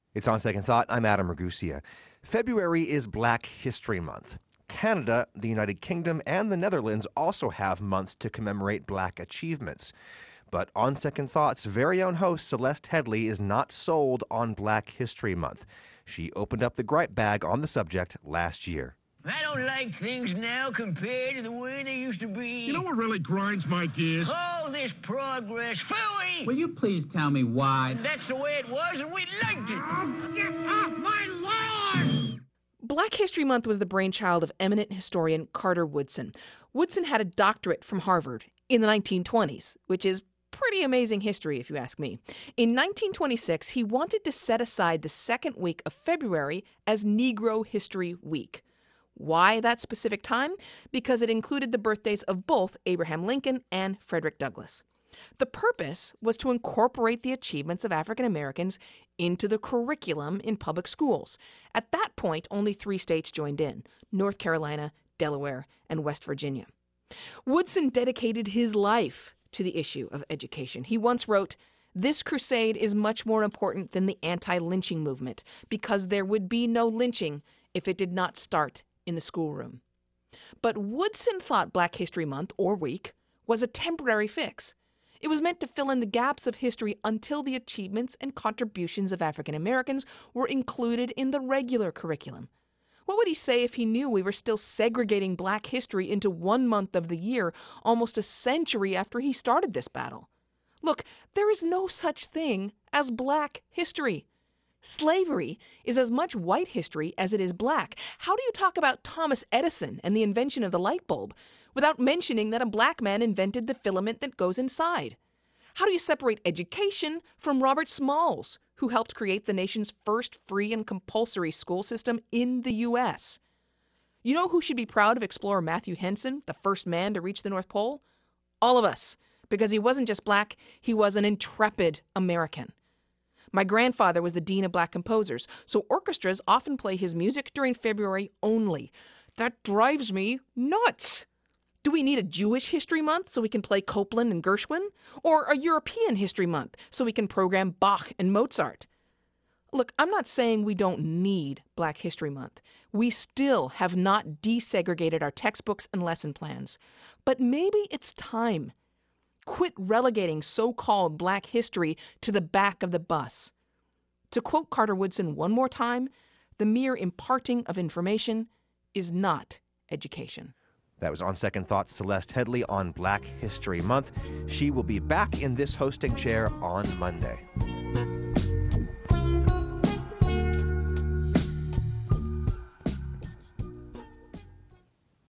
It's On Second Thought. I'm Adam Ragusia. February is Black History Month. Canada, the United Kingdom, and the Netherlands also have months to commemorate Black achievements. But On Second Thought's very own host, Celeste Headlee, is not sold on Black History Month. She opened up the gripe bag on the subject last year. I don't like things now compared to the way they used to be. You know what really grinds my gears? All this progress. Phooey! Will you please tell me why? That's the way it was, and we liked it. Oh, get off my lawn! Black History Month was the brainchild of eminent historian Carter Woodson. Woodson had a doctorate from Harvard in the 1920s, which is pretty amazing history, if you ask me. In 1926, he wanted to set aside the second week of February as Negro History Week. Why that specific time? Because it included the birthdays of both Abraham Lincoln and Frederick Douglass. The purpose was to incorporate the achievements of African Americans into the curriculum in public schools. At that point, only 3 states joined in: North Carolina, Delaware, and West Virginia. Woodson dedicated his life to the issue of education. He once wrote, "This crusade is much more important than the anti-lynching movement, because there would be no lynching if it did not start in the schoolroom." But Woodson thought Black History Month, or Week, was a temporary fix. It was meant to fill in the gaps of history until the achievements and contributions of African Americans were included in the regular curriculum. What would he say if he knew we were still segregating Black history into one month of the year almost a century after he started this battle? Look, there is no such thing as Black history. Slavery is as much white history as it is Black. How do you talk about Thomas Edison and the invention of the light bulb without mentioning that a Black man invented the filament that goes inside? How do you separate education from Robert Smalls, who helped create the nation's first free and compulsory school system in the U.S.? You know who should be proud of explorer Matthew Henson, the first man to reach the North Pole? All of us, because he wasn't just Black, he was an intrepid American. My grandfather was the dean of Black composers, so orchestras often play his music during February only. That drives me nuts. Do we need a Jewish History Month so we can play Copland and Gershwin? Or a European History Month so we can program Bach and Mozart? Look, I'm not saying we don't need Black History Month. We still have not desegregated our textbooks and lesson plans. But maybe it's time. Quit relegating so-called Black history to the back of the bus. To quote Carter Woodson one more time, the mere imparting of information is not education. That was On Second Thought, Celeste Headlee on Black History Month. She will be back in this hosting chair on Monday.